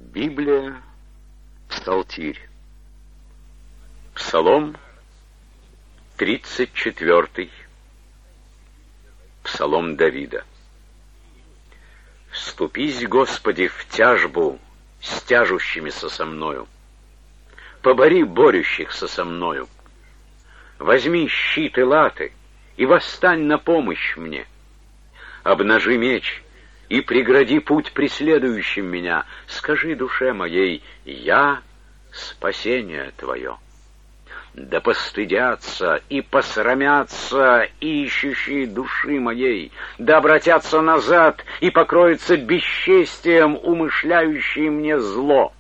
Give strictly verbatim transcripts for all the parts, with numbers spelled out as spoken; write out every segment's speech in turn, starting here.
Библия, Псалтирь. Псалом тридцать четвёртый. Псалом Давида. «Вступись, Господи, в тяжбу с тяжущимися со мною. Побори борющихся со мною. Возьми щит и латы, и восстань на помощь мне. Обнажи меч и прегради путь преследующим меня. Скажи душе моей: я — спасение Твое. Да постыдятся и посрамятся ищущие души моей, да обратятся назад и покроются бесчестием умышляющие мне зло.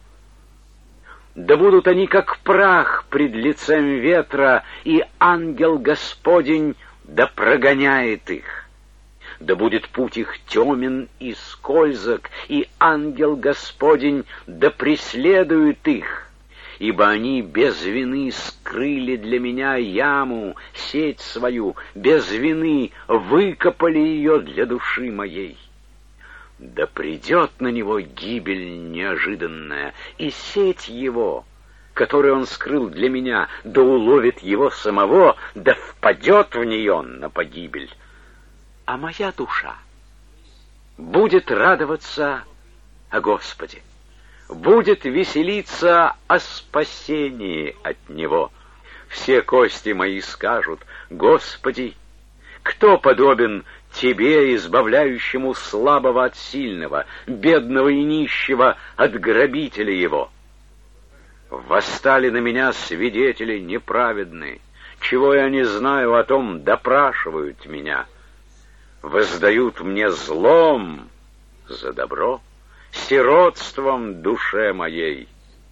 Да будут они как прах пред лицем ветра, и ангел Господень да прогоняет их. Да будет путь их темен и скользок, и ангел Господень да преследует их. Ибо они без вины скрыли для меня яму, сеть свою, без вины выкопали ее для души моей. Да придет на него гибель неожиданная, и сеть его, которую он скрыл для меня, да уловит его самого, да впадет в нее на погибель. А моя душа будет радоваться о Господе, будет веселиться о спасении от Него. Все кости мои скажут: Господи, кто подобен Тебе, избавляющему слабого от сильного, бедного и нищего от грабителя его? Восстали на меня свидетели неправедные, чего я не знаю, о том допрашивают меня. Воздают мне злом за добро, сиротством душе моей.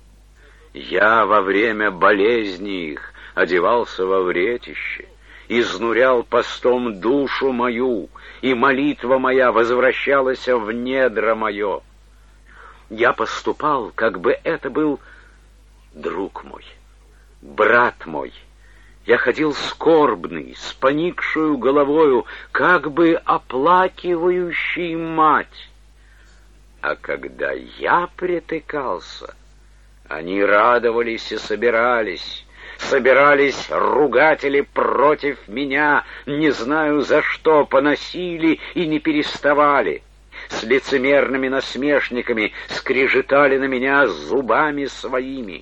Я во время болезни их одевался во вретище, изнурял постом душу мою, и молитва моя возвращалась в недра мое. Я поступал, как бы это был друг мой, брат мой. Я ходил скорбный, с поникшую головою, как бы оплакивающий мать. А когда я притыкался, они радовались и собирались. Собирались ругатели против меня, не знаю за что, поносили и не переставали. С лицемерными насмешниками скрежетали на меня зубами своими.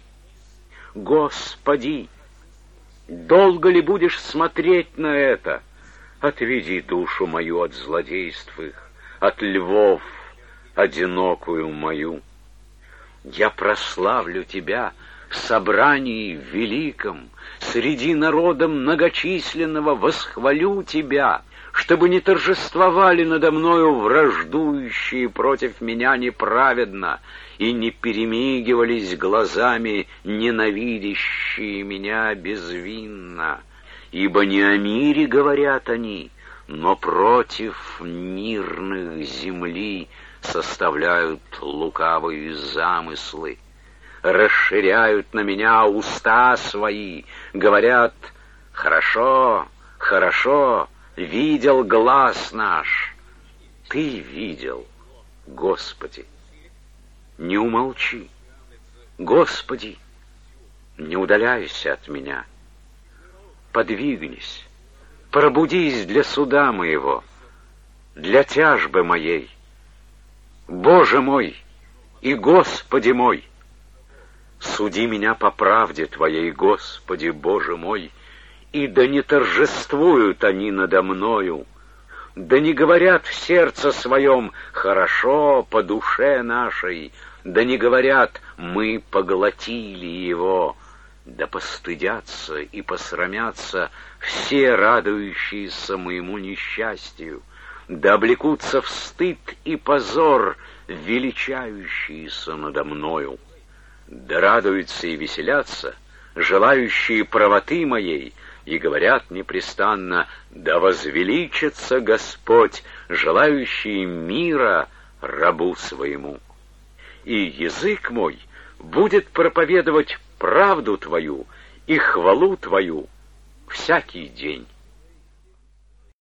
Господи, долго ли будешь смотреть на это? Отведи душу мою от злодейств их, от львов одинокую мою. Я прославлю Тебя в собрании великом, среди народа многочисленного восхвалю Тебя, чтобы не торжествовали надо мною враждующие против меня неправедно, и не перемигивались глазами ненавидящие меня безвинно. Ибо не о мире говорят они, но против мирных земли составляют лукавые замыслы. Расширяют на меня уста свои, говорят: хорошо, хорошо, видел глаз наш. Ты видел, Господи, не умолчи. Господи, не удаляйся от меня. Подвигнись, пробудись для суда моего, для тяжбы моей. Боже мой и Господи мой, суди меня по правде Твоей, Господи, Боже мой, и да не торжествуют они надо мною, да не говорят в сердце своем: хорошо по душе нашей, да не говорят: мы поглотили его, да постыдятся и посрамятся все радующиеся моему несчастью, да облекутся в стыд и позор величающиеся надо мною. Да радуются и веселятся желающие правоты моей, и говорят непрестанно: да возвеличится Господь, желающий мира рабу своему. И язык мой будет проповедовать правду Твою и хвалу Твою всякий день.